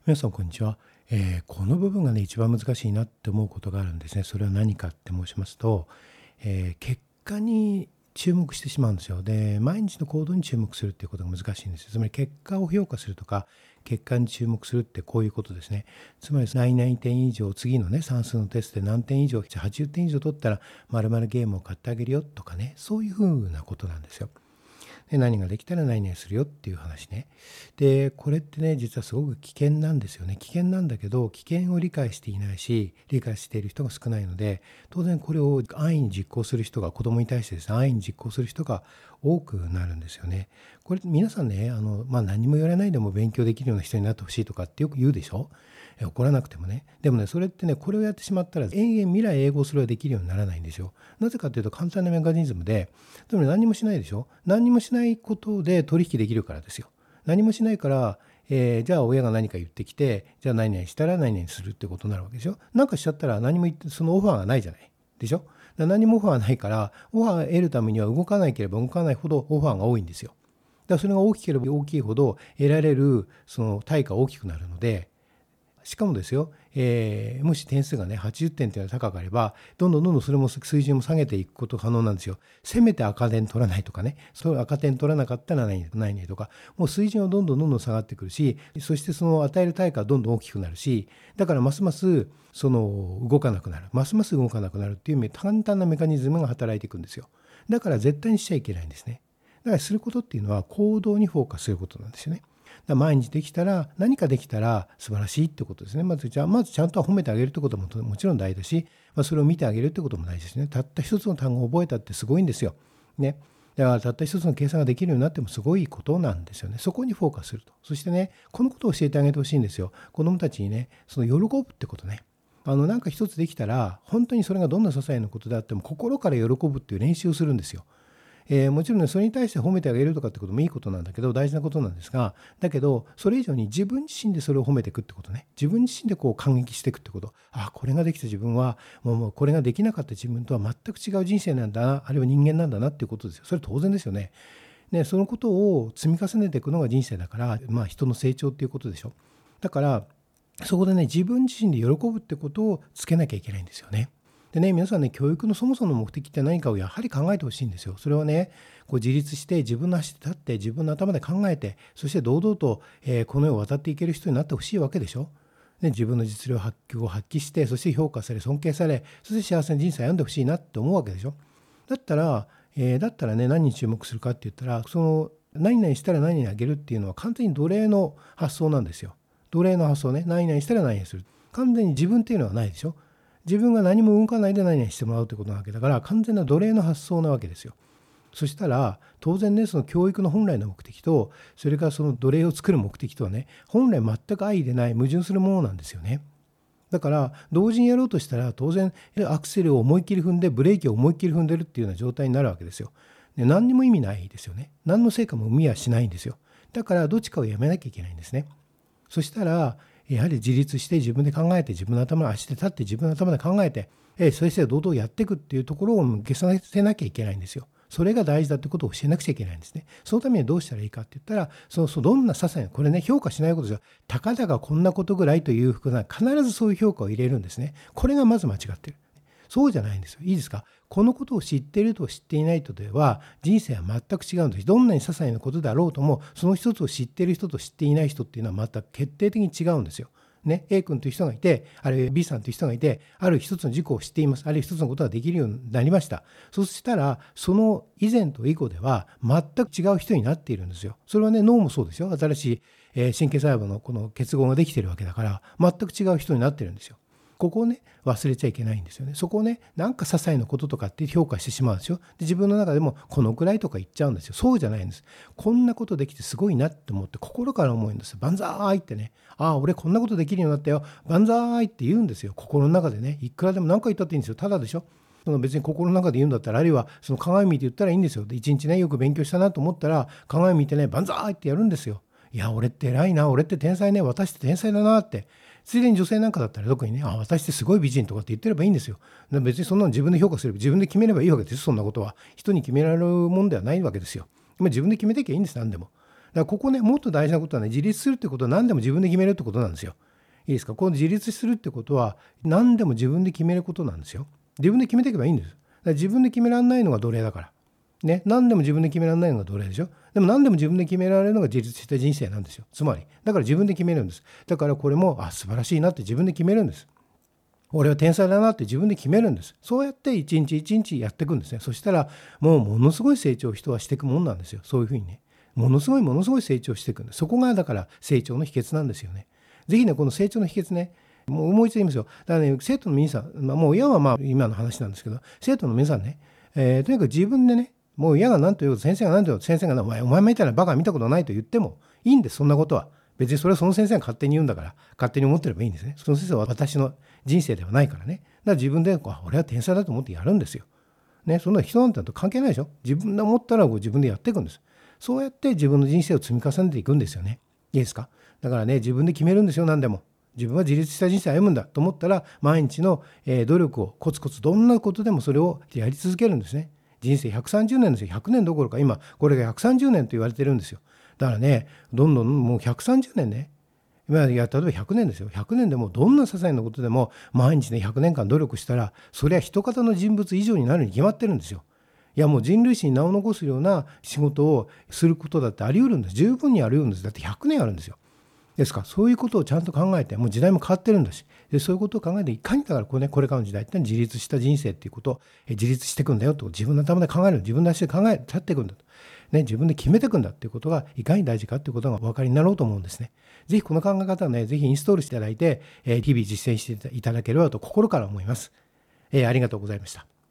皆さんこんにちは。この部分がね、一番難しいなって思うことがあるんですね。それは何かって申しますと、結果に注目してしまうんですよ。で、毎日の行動に注目するっていうことが難しいんですよ。つまり結果を評価するとか、結果に注目するってこういうことですね。つまり何々点以上、次のね、算数のテストで何点以上、80点以上取ったら、〇〇ゲームを買ってあげるよとかね、そういうふうなことなんですよ。で、何ができたら何々するよっていう話ね。で、これってね、実はすごく危険なんですよね。危険なんだけど、危険を理解していないし、理解している人が少ないので、当然これを安易に実行する人が、子供に対してですね、安易に実行する人が多くなるんですよね。これ皆さんね、何も言われないでも勉強できるような人になってほしいとかってよく言うでしょ。怒らなくてもね。でもね、それってね、これをやってしまったら延々未来永劫それはできるようにならないんですよ。なぜかというと簡単なメカニズムで、つまり何もしないでしょ。何もしないことで取引できるからですよ。何もしないから、じゃあ親が何か言ってきて、じゃあ何々したら何々するってことになるわけでしょ。なんかしちゃったら何も言って、そのオファーがないじゃない。でしょ。だから何もオファーがないから、オファーを得るためには動かなければ動かないほどオファーが多いんですよ。だからそれが大きければ大きいほど得られるその対価が大きくなるので、しかもですよ、もし点数がね、80点というのが高ければ、どんどんそれも水準も下げていくこと可能なんですよ。せめて赤点取らないとかね、そう赤点取らなかったらないねとか、もう水準はどんどん下がってくるし、そしてその与える対価はどんどん大きくなるし、だからますますその動かなくなる、ますます動かなくなるっていう簡単なメカニズムが働いていくんですよ。だから絶対にしちゃいけないんですね。だからすることっていうのは行動にフォーカスすることなんですよね。毎日できたら、何かできたら素晴らしいってことですね。まずちゃんと褒めてあげるってことももちろん大事だし、それを見てあげるってことも大事ですね。たった一つの単語を覚えたってすごいんですよ。ね。だからたった一つの計算ができるようになってもすごいことなんですよね。そこにフォーカスすると。そしてね、このことを教えてあげてほしいんですよ。子どもたちにね、その喜ぶってことね。なんか一つできたら、本当にそれがどんな些細なことであっても心から喜ぶっていう練習をするんですよ。もちろんね、それに対して褒めてあげるとかってこともいいことなんだけど、大事なことなんですが、だけど、それ以上に自分自身でそれを褒めていくってことね。自分自身でこう感激していくってこと。あ、これができた自分は、もうこれができなかった自分とは全く違う人生なんだな、あるいは人間なんだなっていうことですよ。それ当然ですよね。ね、そのことを積み重ねていくのが人生だから、人の成長っていうことでしょ。だから、そこでね、自分自身で喜ぶってことをつけなきゃいけないんですよね。でね、皆さんね、教育のそもそもの目的って何かをやはり考えてほしいんですよ。それはね、こう自立して自分の足で立って自分の頭で考えて、そして堂々と、この世を渡っていける人になってほしいわけでしょ。で、自分の実力を発揮して、そして評価され、尊敬され、そして幸せな人生を歩んでほしいなって思うわけでしょ。だったらね、何に注目するかって言ったら、その何々したら何々あげるっていうのは完全に奴隷の発想なんですよ。奴隷の発想ね、何々したら何々する。完全に自分っていうのはないでしょ。自分が何も動かないで何々してもらうということなわけだから、完全な奴隷の発想なわけですよ。そしたら当然ね、その教育の本来の目的と、それからその奴隷を作る目的とはね、本来全く相入れない矛盾するものなんですよね。だから同時にやろうとしたら当然アクセルを思いっきり踏んでブレーキを思いっきり踏んでるっていうような状態になるわけですよ。で、何にも意味ないですよね。何の成果も生みはしないんですよ。だからどっちかをやめなきゃいけないんですね。そしたらやはり自立して自分で考えて、自分の頭の足で立って自分の頭で考えて、それして堂々やっていくっていうところを向けさせなきゃいけないんですよ。それが大事だってことを教えなくちゃいけないんですね。そのためにどうしたらいいかって言ったら、どんな些細な、これね、評価しないことですよ。たかだかこんなことぐらいというふうな、必ずそういう評価を入れるんですね。これがまず間違ってる。そうじゃないんですよ。いいですか。このことを知っていると知っていないとでは、人生は全く違うんです。どんなに些細なことであろうとも、その一つを知っている人と知っていない人っていうのは全く決定的に違うんですよ。ね、A 君という人がいて、あるいは B さんという人がいて、ある一つの事項を知っています。あるいは一つのことができるようになりました。そしたら、その以前と以後では全く違う人になっているんですよ。それはね、脳もそうですよ。新しい神経細胞のこの結合ができているわけだから、全く違う人になっているんですよ。ここをね、忘れちゃいけないんですよね。そこをね、なんか些細なこととかって評価してしまうんですよ。で、自分の中でもこのくらいとか言っちゃうんですよ。そうじゃないんです。こんなことできてすごいなって思って心から思うんですよ。万歳ってね。ああ、俺こんなことできるようになったよ。万歳って言うんですよ。心の中でね。いくらでも何回言ったっていいんですよ。ただでしょ。別に心の中で言うんだったら、あるいはその鏡見て言ったらいいんですよ。で、一日ね、よく勉強したなと思ったら、鏡見てね、万歳ってやるんですよ。いや、俺って偉いな。俺って天才ね。私って天才だなって。ついでに女性なんかだったら特にね、あ、私ってすごい美人とかって言ってればいいんですよ。別にそんなの自分で評価すれば自分で決めればいいわけですよ。そんなことは。人に決められるもんではないわけですよ。自分で決めてきゃいいんです、何でも。 からここね、もっと大事なことはね、自立するってことは何でも自分で決めるってことなんですよ。いいですか。この自立するってことは何でも自分で決めることなんですよ。自分で決めていけばいいんです。だから自分で決められないのが奴隷だから。ね、何でも自分で決められないのが奴隷でしょ。でも何でも自分で決められるのが自立した人生なんですよ。つまり、だから自分で決めるんです。だからこれも、素晴らしいなって自分で決めるんです。俺は天才だなって自分で決めるんです。そうやって一日一日やっていくんですね。そしたらもうものすごい成長を人はしていくもんなんですよ。そういうふうにね。ものすごい成長していくんです。そこがだから成長の秘訣なんですよね。ぜひね、この成長の秘訣ね、もうもう一度言いますよ。だからね、生徒の皆さん、もう親は今の話なんですけど、生徒の皆さんね、とにかく自分でね、もう親が何と言うと、先生が何と言うと、先生がお前みたいなバカ見たことないと言ってもいいんです。そんなことは。別にそれはその先生が勝手に言うんだから、勝手に思ってればいいんですね。その先生は私の人生ではないからね。だから自分で俺は天才だと思ってやるんですよ。ね、そんな人なんて関係ないでしょ。自分で思ったら自分でやっていくんです。そうやって自分の人生を積み重ねていくんですよね。いいですか。だからね、自分で決めるんですよ。何でも。自分は自立した人生を歩むんだと思ったら、毎日の努力をコツコツどんなことでもそれをやり続けるんですね。人生130年ですよ。100年どころか今これが130年と言われてるんですよ。だからね、どんどんもう130年ね、例えば100年ですよ。100年でもどんな些細なことでも毎日ね100年間努力したら、それは一方の人物以上になるに決まってるんですよ。いやもう人類史に名を残すような仕事をすることだってあり得るんです。十分にあり得るんです。だって100年あるんですよ。ですからそういうことをちゃんと考えて、もう時代も変わってるんだし、でそういうことを考えていかにだからこれからの時代って自立した人生っていうことを自立していくんだよと、自分の頭で考える、自分の足で考え立っていくんだと、ね、自分で決めていくんだっていうことがいかに大事かっていうことがお分かりになろうと思うんですね。ぜひこの考え方をね、ぜひインストールしていただいて、日々実践していただければと心から思います。ありがとうございました。